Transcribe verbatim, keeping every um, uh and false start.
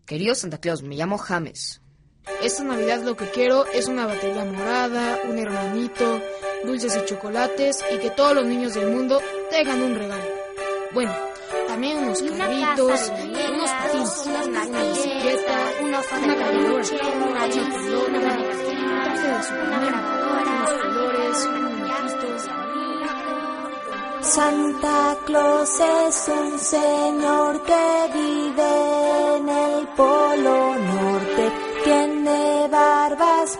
Querido Santa Claus, me llamo James. Esta Navidad lo que quiero es una batería morada, un hermanito, dulces y chocolates y que todos los niños del mundo tengan un regalo. Bueno, también unos carritos, unos patines, una bicicleta, una cargadora, una pelota, un traje de Superman, unos colores, un muñequito. Santa Claus es un señor que vive en el Polo Norte. Tiene barbas